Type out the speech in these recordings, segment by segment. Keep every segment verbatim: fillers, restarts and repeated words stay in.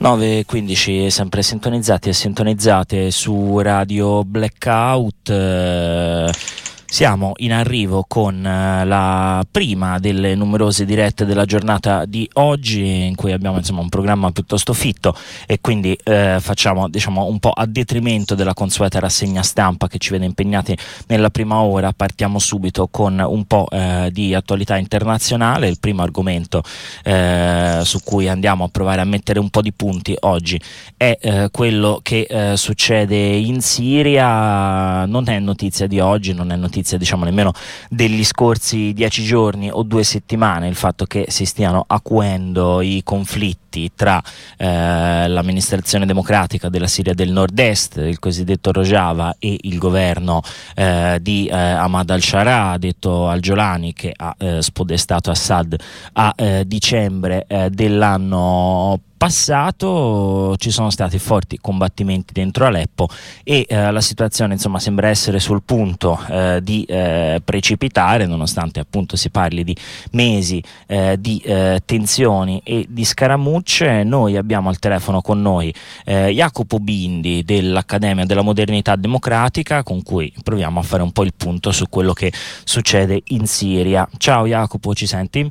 nove e quindici, sempre sintonizzati e sintonizzate su Radio Blackout. Eh, siamo in arrivo con eh, la prima delle numerose dirette della giornata di oggi, in cui abbiamo insomma un programma piuttosto fitto e quindi eh, facciamo diciamo un po' a detrimento della consueta rassegna stampa che ci vede impegnati nella prima ora. Partiamo subito con un po' eh, di attualità internazionale. Il primo argomento eh, su cui andiamo a provare a mettere un po' di punti oggi è eh, quello che eh, succede in Siria. Non è notizia di oggi, non è notizia diciamo nemmeno degli scorsi dieci giorni o due settimane il fatto che si stiano acuendo i conflitti tra eh, l'amministrazione democratica della Siria del Nord-Est, il cosiddetto Rojava, e il governo eh, di eh, Ahmad al-Sharaa, detto al-Jolani, che ha eh, spodestato Assad a eh, dicembre eh, dell'anno passato. Ci sono stati forti combattimenti dentro Aleppo e eh, la situazione insomma sembra essere sul punto eh, di eh, precipitare, nonostante appunto si parli di mesi eh, di eh, tensioni e di scaramucce. Noi abbiamo al telefono con noi eh, Jacopo Bindi dell'Accademia della Modernità Democratica, con cui proviamo a fare un po' il punto su quello che succede in Siria. Ciao Jacopo, ci senti?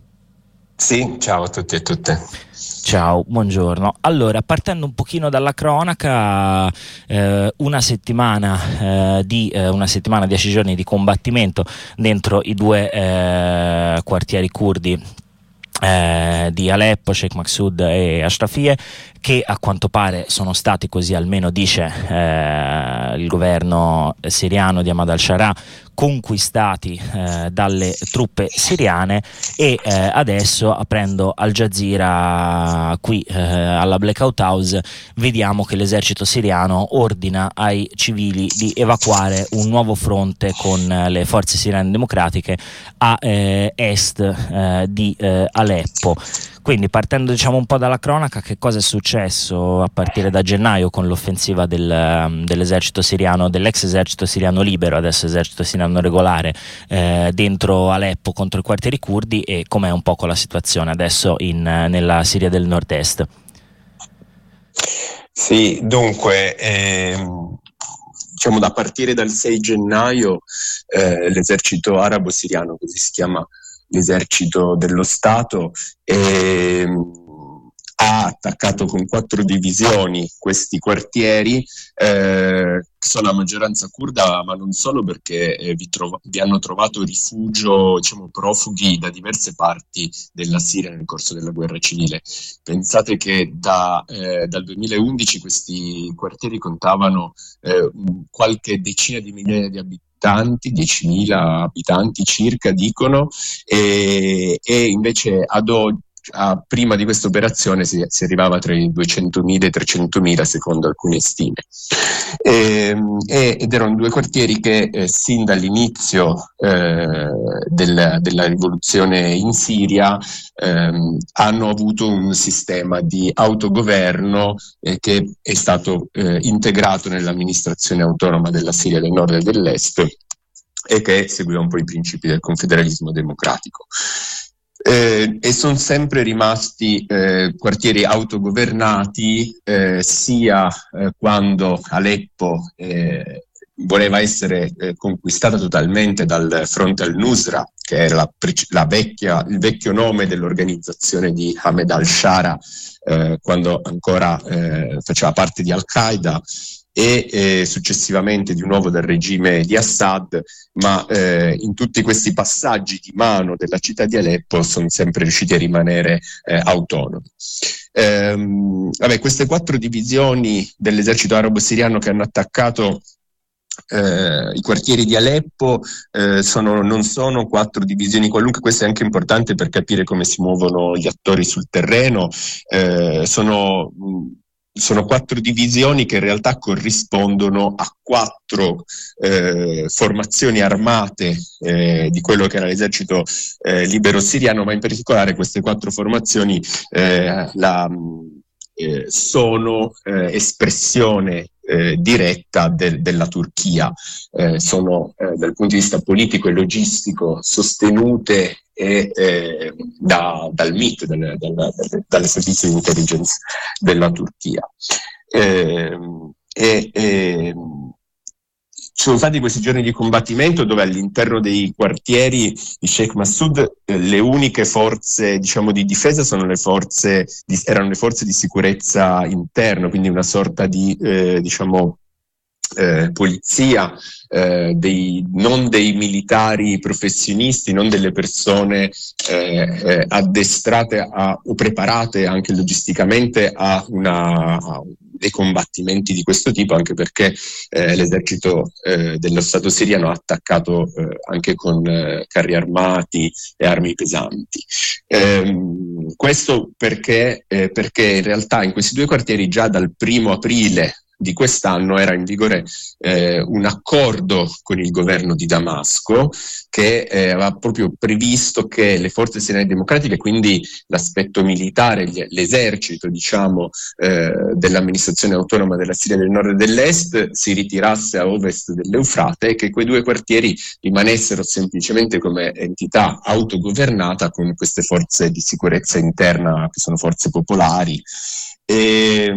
Sì, ciao a tutti e tutte. Ciao, buongiorno. Allora, partendo un pochino dalla cronaca, eh, una settimana eh, di eh, una settimana, dieci giorni di combattimento dentro i due eh, quartieri curdi Eh, di Aleppo, Sheikh Maksud e Ashrafie, che a quanto pare sono stati, così almeno dice eh, il governo siriano di Ahmad al-Sharaa, conquistati eh, dalle truppe siriane e eh, adesso, aprendo Al Jazeera qui eh, alla Blackout House, vediamo che l'esercito siriano ordina ai civili di evacuare un nuovo fronte con eh, le forze siriane democratiche a eh, est eh, di eh, Aleppo. Quindi, partendo diciamo un po' dalla cronaca, che cosa è successo a partire da gennaio con l'offensiva del, dell'esercito siriano, dell'ex esercito siriano libero, adesso esercito siriano regolare, eh, dentro Aleppo contro i quartieri curdi, e com'è un po' con la situazione adesso in, nella Siria del Nord-Est? Sì, dunque, ehm, diciamo da partire dal sei gennaio eh, l'esercito arabo siriano, così si chiama l'esercito dello Stato, ehm, ha attaccato con quattro divisioni questi quartieri, eh, che sono a maggioranza curda, ma non solo, perché eh, vi, trov- vi hanno trovato rifugio, diciamo, profughi da diverse parti della Siria nel corso della guerra civile. Pensate che da, eh, dal duemilaundici questi quartieri contavano eh, qualche decina di migliaia di abitanti, Tanti, diecimila abitanti circa, dicono, e, e invece ad oggi, a, prima di questa operazione, si, si arrivava tra i duecentomila e i trecentomila secondo alcune stime. E, e, ed erano due quartieri che eh, sin dall'inizio eh, del, della rivoluzione in Siria ehm, hanno avuto un sistema di autogoverno eh, che è stato eh, integrato nell'amministrazione autonoma della Siria del Nord e dell'Est, e che seguiva un po' i principi del confederalismo democratico. Eh, e sono sempre rimasti eh, quartieri autogovernati, eh, sia eh, quando Aleppo eh, voleva essere eh, conquistata totalmente dal fronte al-Nusra, che era la, la vecchia, il vecchio nome dell'organizzazione di Ahmed al-Sharaa, eh, quando ancora eh, faceva parte di Al-Qaeda, e eh, successivamente di nuovo dal regime di Assad, ma eh, in tutti questi passaggi di mano della città di Aleppo sono sempre riusciti a rimanere eh, autonomi. Ehm, vabbè, queste quattro divisioni dell'esercito arabo siriano che hanno attaccato Eh, i quartieri di Aleppo eh, sono, non sono quattro divisioni qualunque. Questo è anche importante per capire come si muovono gli attori sul terreno. Eh, sono mh, Sono quattro divisioni che in realtà corrispondono a quattro eh, formazioni armate eh, di quello che era l'esercito eh, libero siriano, ma in particolare queste quattro formazioni eh, la, eh, sono eh, espressione eh, diretta del, della Turchia, eh, sono eh, dal punto di vista politico e logistico sostenute e, eh, da, dal M I T, dal, dal, dal, dalle servizi di intelligence della Turchia. Eh, e, e, Ci sono stati questi giorni di combattimento dove all'interno dei quartieri di Sheikh Massoud eh, le uniche forze, diciamo, di difesa sono le forze di, erano le forze di sicurezza interno, quindi una sorta di eh, diciamo eh, polizia, eh, dei, non dei militari professionisti, non delle persone eh, eh, addestrate a, o preparate anche logisticamente a una a dei combattimenti di questo tipo, anche perché eh, l'esercito eh, dello Stato siriano ha attaccato eh, anche con eh, carri armati e armi pesanti. Ehm, questo perché, eh, perché in realtà in questi due quartieri già dal primo aprile di quest'anno era in vigore eh, un accordo con il governo di Damasco che eh, aveva proprio previsto che le forze siriane democratiche, quindi l'aspetto militare, l'esercito diciamo eh, dell'amministrazione autonoma della Siria del Nord e dell'Est, si ritirasse a ovest dell'Eufrate e che quei due quartieri rimanessero semplicemente come entità autogovernata con queste forze di sicurezza interna che sono forze popolari. E,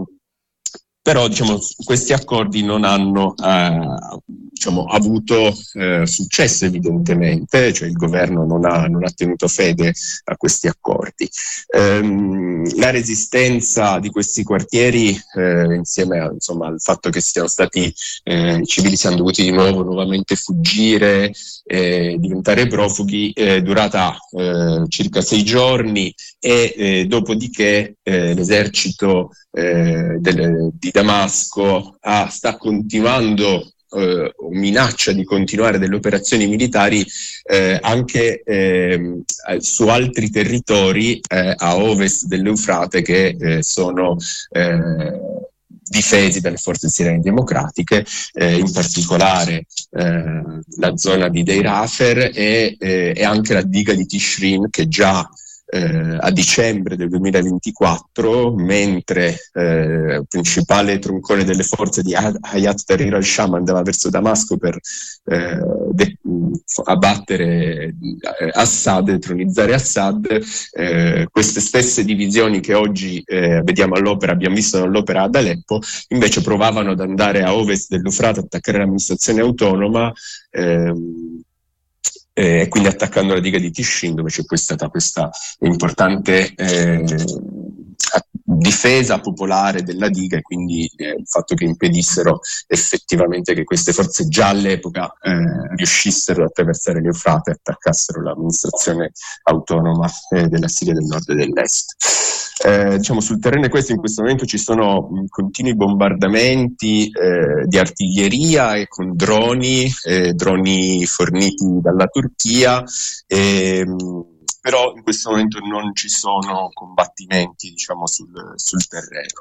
Però diciamo, questi accordi non hanno eh, diciamo, avuto eh, successo evidentemente, cioè il governo non ha, non ha tenuto fede a questi accordi. Ehm, la resistenza di questi quartieri, eh, insieme a, insomma, al fatto che siano stati eh, i civili siano dovuti di nuovo nuovamente fuggire e diventare profughi, è durata eh, circa sei giorni e eh, dopodiché eh, l'esercito eh, del, di Damasco ha, sta continuando eh, minaccia di continuare delle operazioni militari eh, anche eh, su altri territori eh, a ovest dell'Eufrate che eh, sono eh, difesi dalle forze siriane democratiche, eh, in particolare eh, la zona di Deir Hafer e, eh, e anche la diga di Tishrin che già Eh, a dicembre del duemilaventiquattro, mentre eh, il principale troncone delle forze di Hayat Tahrir al-Sham andava verso Damasco per eh, de- abbattere eh, Assad, detronizzare Assad, eh, queste stesse divisioni che oggi eh, vediamo all'opera, abbiamo visto all'opera ad Aleppo, invece provavano ad andare a ovest dell'Eufrate, attaccare l'amministrazione autonoma, ehm, e eh, quindi attaccando la diga di Tishin, dove c'è poi stata questa importante eh, difesa popolare della diga e quindi eh, il fatto che impedissero effettivamente che queste forze già all'epoca eh, riuscissero ad attraversare l'Eufrate e attaccassero l'amministrazione autonoma eh, della Siria del Nord e dell'Est. Eh, diciamo, sul terreno questo in questo momento ci sono mh, continui bombardamenti eh, di artiglieria e con droni, eh, droni forniti dalla Turchia, e, mh, però in questo momento non ci sono combattimenti, diciamo, sul, sul terreno.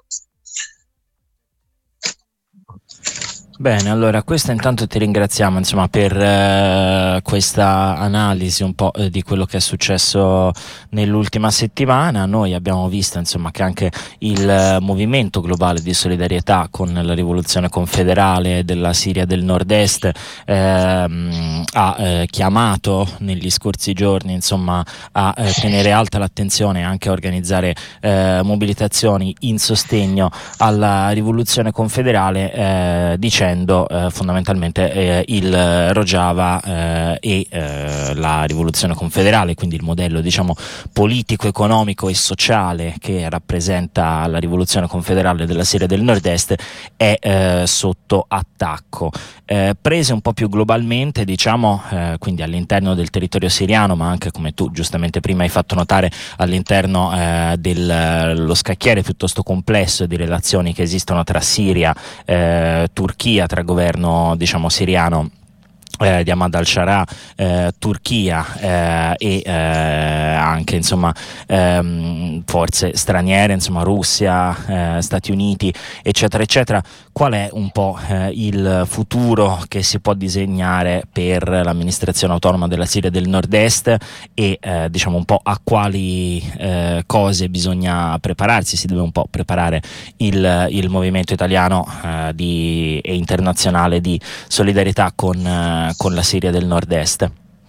Bene, allora questo intanto ti ringraziamo insomma per eh, questa analisi un po' eh, di quello che è successo nell'ultima settimana. Noi abbiamo visto insomma che anche il eh, movimento globale di solidarietà con la rivoluzione confederale della Siria del Nord-Est ehm, ha eh, chiamato negli scorsi giorni insomma a eh, tenere alta l'attenzione e anche a organizzare eh, mobilitazioni in sostegno alla rivoluzione confederale, eh, dicendo Eh, fondamentalmente eh, il Rojava eh, e eh, la rivoluzione confederale, quindi il modello diciamo politico, economico e sociale che rappresenta la rivoluzione confederale della Siria del Nord-Est è eh, sotto attacco. Eh, prese un po' più globalmente diciamo eh, quindi all'interno del territorio siriano, ma anche, come tu giustamente prima hai fatto notare, all'interno eh, dello scacchiere piuttosto complesso di relazioni che esistono tra Siria, eh, Turchia, tra governo diciamo siriano Eh, di Ahmad al-Sharaa, eh, Turchia eh, e eh, anche insomma ehm, forze straniere, insomma Russia, eh, Stati Uniti, eccetera eccetera. Qual è un po' eh, il futuro che si può disegnare per l'amministrazione autonoma della Siria del Nord-Est e eh, diciamo un po' a quali eh, cose bisogna prepararsi? Si deve un po' preparare il, il movimento italiano eh, di, e internazionale di solidarietà con eh, con la Siria del Nord-Est.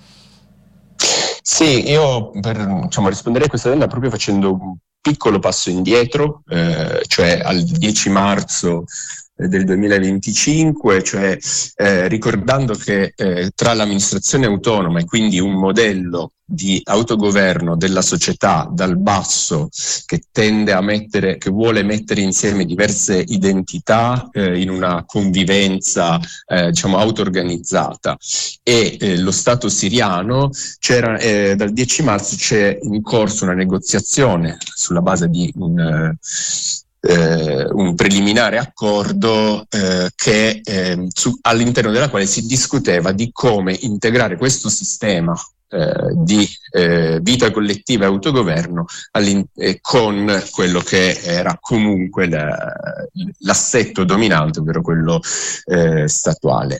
Sì, io per diciamo, rispondere a questa domanda proprio facendo un piccolo passo indietro, eh, cioè al dieci marzo del duemilaventicinque, cioè eh, ricordando che eh, tra l'amministrazione autonoma e quindi un modello di autogoverno della società dal basso che tende a mettere, che vuole mettere insieme diverse identità eh, in una convivenza eh, diciamo auto-organizzata e eh, lo Stato siriano, c'era eh, dal dieci marzo c'è in corso una negoziazione sulla base di un eh, Eh, un preliminare accordo eh, che, eh, su, all'interno della quale si discuteva di come integrare questo sistema eh, di eh, vita collettiva e autogoverno eh, con quello che era comunque la, l'assetto dominante, ovvero quello eh, statuale.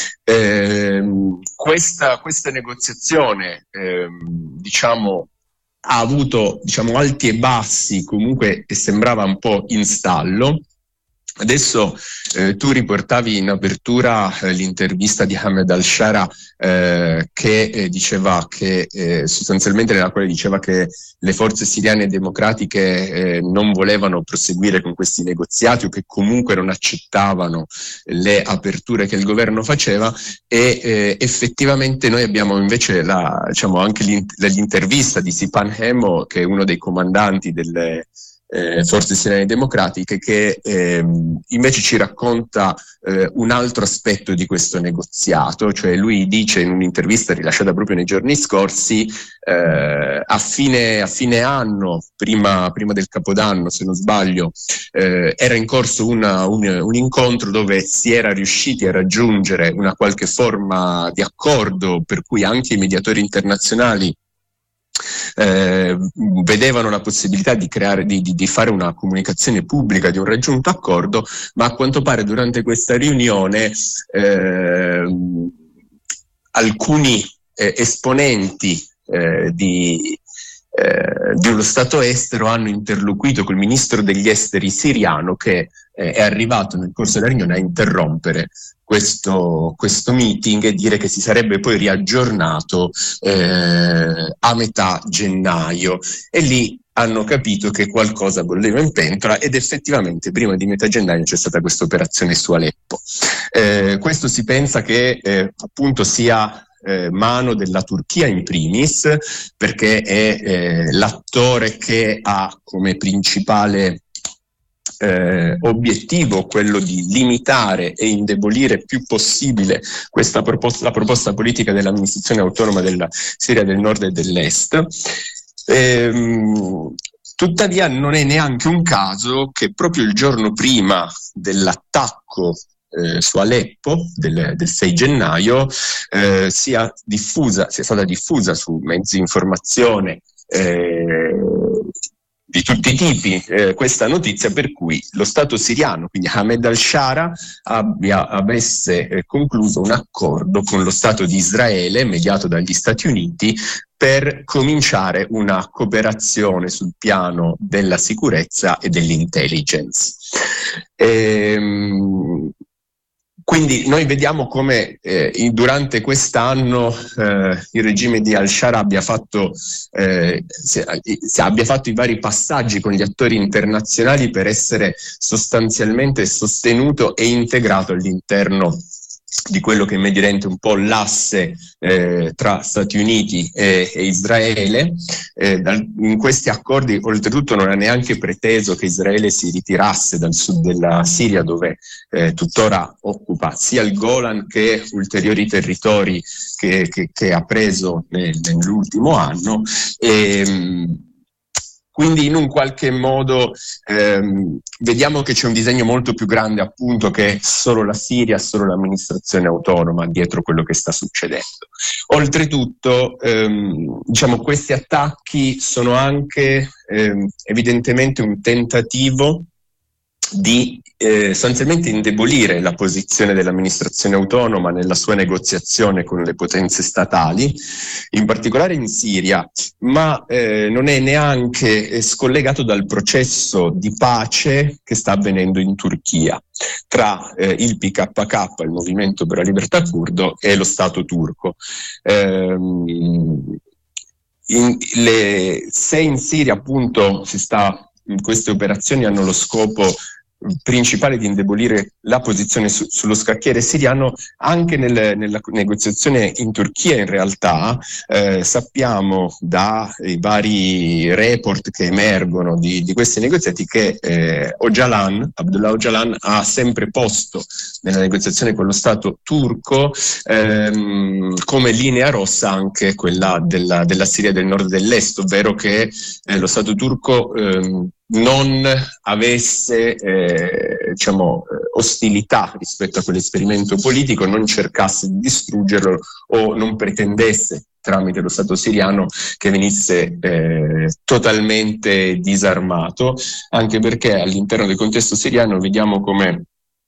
Eh, questa, questa negoziazione, eh, diciamo, ha avuto diciamo alti e bassi, comunque e sembrava un po' in stallo. Adesso eh, tu riportavi in apertura eh, l'intervista di Ahmed al-Sharaa eh, che eh, diceva che eh, sostanzialmente nella quale diceva che le forze siriane democratiche eh, non volevano proseguire con questi negoziati o che comunque non accettavano le aperture che il governo faceva e eh, effettivamente noi abbiamo invece la, diciamo, anche l'intervista di Sipan Hemo, che è uno dei comandanti delle Eh, forze siriane democratiche, che eh, invece ci racconta eh, un altro aspetto di questo negoziato, cioè lui dice in un'intervista rilasciata proprio nei giorni scorsi eh, a, fine, a fine anno, prima, prima del Capodanno se non sbaglio, eh, era in corso una, un, un incontro dove si era riusciti a raggiungere una qualche forma di accordo per cui anche i mediatori internazionali Eh, vedevano la possibilità di creare, di, di, di fare una comunicazione pubblica di un raggiunto accordo, ma a quanto pare durante questa riunione eh, alcuni eh, esponenti eh, di, eh, di uno Stato estero hanno interloquito col ministro degli esteri siriano, che eh, è arrivato nel corso della riunione a interrompere Questo, questo meeting e dire che si sarebbe poi riaggiornato eh, a metà gennaio, e lì hanno capito che qualcosa bolleva in pentola ed effettivamente prima di metà gennaio c'è stata questa operazione su Aleppo. Eh, questo si pensa che eh, appunto sia eh, mano della Turchia in primis, perché è eh, l'attore che ha come principale Eh, obiettivo quello di limitare e indebolire più possibile questa proposta, la proposta politica dell'amministrazione autonoma della Siria del Nord e dell'Est. Ehm, tuttavia non è neanche un caso che proprio il giorno prima dell'attacco eh, su Aleppo del, del sei gennaio eh, sia diffusa, sia stata diffusa su mezzi di informazione eh, di tutti i tipi eh, questa notizia per cui lo Stato siriano, quindi Ahmed al-Sharaa, abbia, avesse eh, concluso un accordo con lo Stato di Israele, mediato dagli Stati Uniti, per cominciare una cooperazione sul piano della sicurezza e dell'intelligence. Ehm, Quindi noi vediamo come eh, durante quest'anno eh, il regime di al-Sharaa abbia fatto, eh, se, se abbia fatto i vari passaggi con gli attori internazionali per essere sostanzialmente sostenuto e integrato all'interno di quello che è mediamente un po' l'asse eh, tra Stati Uniti e, e Israele. Eh, dal, in questi accordi oltretutto non ha neanche preteso che Israele si ritirasse dal sud della Siria, dove eh, tuttora occupa sia il Golan che ulteriori territori che, che, che ha preso nel, nell'ultimo anno. E, Quindi in un qualche modo ehm, vediamo che c'è un disegno molto più grande, appunto, che solo la Siria, solo l'amministrazione autonoma dietro quello che sta succedendo. Oltretutto, ehm, diciamo, questi attacchi sono anche ehm, evidentemente un tentativo di eh, sostanzialmente indebolire la posizione dell'amministrazione autonoma nella sua negoziazione con le potenze statali, in particolare in Siria, ma eh, non è neanche eh, scollegato dal processo di pace che sta avvenendo in Turchia tra eh, il P K K, il Movimento per la Libertà Curdo, e lo Stato turco. Ehm, in, le, se in Siria appunto si sta, queste operazioni hanno lo scopo principale di indebolire la posizione su, sullo scacchiere siriano, anche nel, nella negoziazione in Turchia in realtà eh, sappiamo dai vari report che emergono di, di questi negoziati che eh, Öcalan, Abdullah Öcalan ha sempre posto nella negoziazione con lo Stato turco ehm, come linea rossa anche quella della, della Siria del nord e dell'est, ovvero che eh, lo Stato turco ehm, non avesse eh, diciamo, ostilità rispetto a quell'esperimento politico, non cercasse di distruggerlo o non pretendesse tramite lo Stato siriano che venisse eh, totalmente disarmato, anche perché all'interno del contesto siriano vediamo come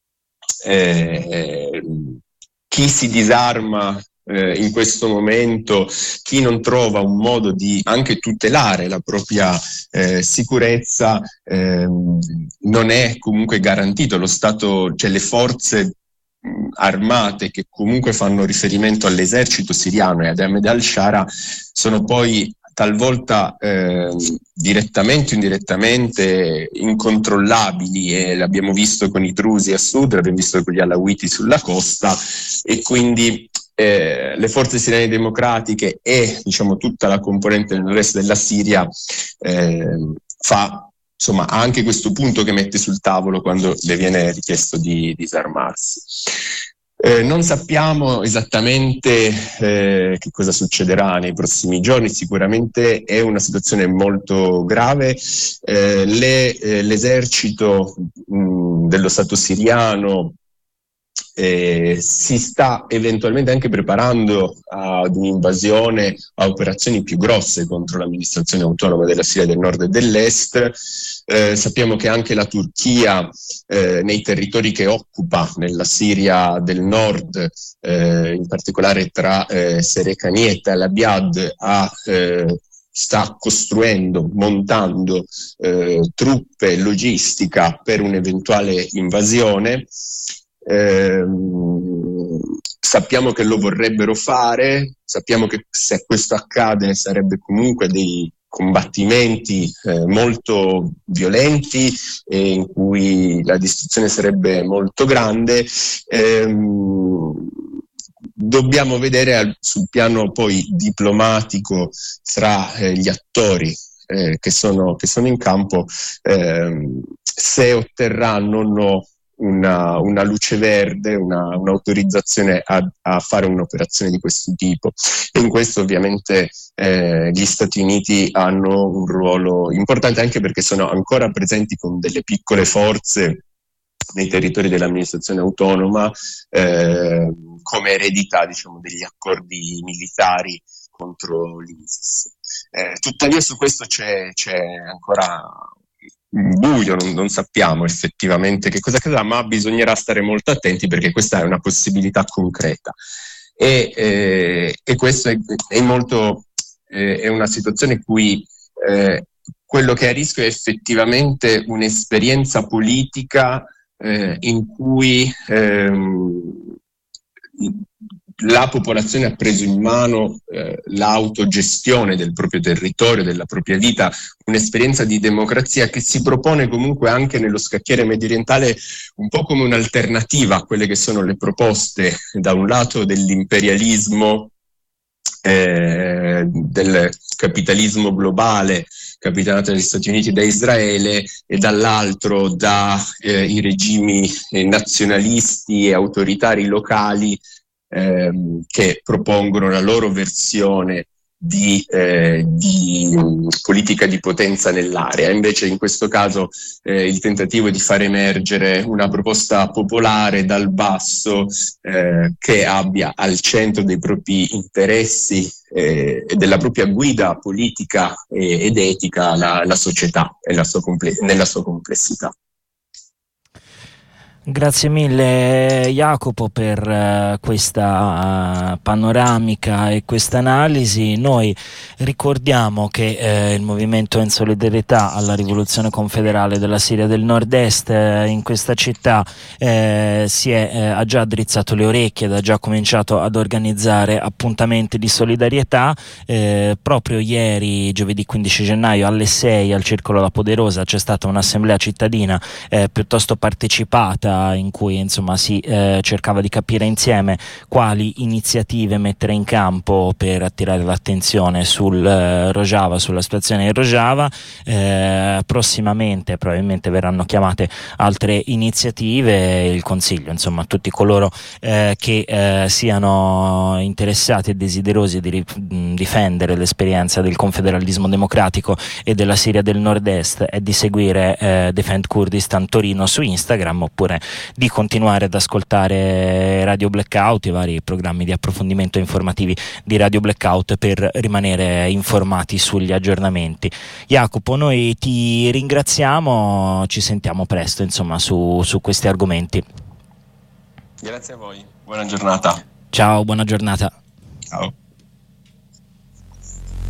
eh, chi si disarma Eh, in questo momento, chi non trova un modo di anche tutelare la propria eh, sicurezza eh, non è comunque garantito. Lo Stato, cioè le forze mh, armate che comunque fanno riferimento all'esercito siriano e ad Ahmed al-Shara sono poi talvolta eh, direttamente o indirettamente incontrollabili, e l'abbiamo visto con i drusi a sud, l'abbiamo visto con gli alawiti sulla costa, e quindi Eh, le forze siriane democratiche e diciamo tutta la componente del resto della Siria eh, fa insomma anche questo punto che mette sul tavolo quando le viene richiesto di disarmarsi. Eh, non sappiamo esattamente eh, che cosa succederà nei prossimi giorni, sicuramente è una situazione molto grave. Eh, le, eh, l'esercito mh, dello Stato siriano Eh, si sta eventualmente anche preparando ad un'invasione, a operazioni più grosse contro l'amministrazione autonoma della Siria del nord e dell'est. Eh, sappiamo che anche la Turchia eh, nei territori che occupa nella Siria del nord, eh, in particolare tra eh, Serekanieta e Al-Abyad, ha eh, sta costruendo, montando eh, truppe e logistica per un'eventuale invasione. Eh, sappiamo che lo vorrebbero fare, sappiamo che se questo accade sarebbe comunque dei combattimenti eh, molto violenti e in cui la distruzione sarebbe molto grande. Eh, dobbiamo vedere al, sul piano poi diplomatico tra eh, gli attori eh, che, sono, che sono in campo eh, se otterranno o no Una, una luce verde, una, un'autorizzazione a, a fare un'operazione di questo tipo. E in questo ovviamente eh, gli Stati Uniti hanno un ruolo importante, anche perché sono ancora presenti con delle piccole forze nei territori dell'amministrazione autonoma eh, come eredità, diciamo, degli accordi militari contro l'ISIS. Eh, tuttavia su questo c'è, c'è ancora buio, non, non sappiamo effettivamente che cosa accadrà, ma bisognerà stare molto attenti perché questa è una possibilità concreta e, eh, e questo è, è molto eh, è una situazione in cui eh, quello che è a rischio è effettivamente un'esperienza politica eh, in cui ehm, la popolazione ha preso in mano eh, l'autogestione del proprio territorio, della propria vita, un'esperienza di democrazia che si propone comunque anche nello scacchiere mediorientale un po' come un'alternativa a quelle che sono le proposte da un lato dell'imperialismo, eh, del capitalismo globale capitanato dagli Stati Uniti e da Israele, e dall'altro da eh, i regimi eh, nazionalisti e autoritari locali ehm, che propongono la loro versione di, eh, di politica di potenza nell'area. Invece in questo caso eh, il tentativo di far emergere una proposta popolare dal basso eh, che abbia al centro dei propri interessi eh, e della propria guida politica e, ed etica la, la società e la sua comple- nella sua complessità. Grazie mille Jacopo per uh, questa uh, panoramica e questa analisi. Noi ricordiamo che eh, il movimento in solidarietà alla rivoluzione confederale della Siria del Nord-Est eh, in questa città eh, si è, eh, ha già drizzato le orecchie ed ha già cominciato ad organizzare appuntamenti di solidarietà. Eh, proprio ieri, giovedì quindici gennaio alle sei al Circolo La Poderosa c'è stata un'assemblea cittadina eh, piuttosto partecipata, in cui insomma si eh, cercava di capire insieme quali iniziative mettere in campo per attirare l'attenzione sul eh, Rojava, sulla situazione in Rojava. Eh, prossimamente probabilmente verranno chiamate altre iniziative. Il consiglio insomma a tutti coloro eh, che eh, siano interessati e desiderosi di ri- difendere l'esperienza del confederalismo democratico e della Siria del Nord-Est è di seguire eh, Defend Kurdistan Torino su Instagram, oppure di continuare ad ascoltare Radio Blackout e i vari programmi di approfondimento informativi di Radio Blackout per rimanere informati sugli aggiornamenti. Jacopo, noi ti ringraziamo, ci sentiamo presto insomma su, su questi argomenti. Grazie a voi, buona giornata. Ciao, buona giornata. Ciao.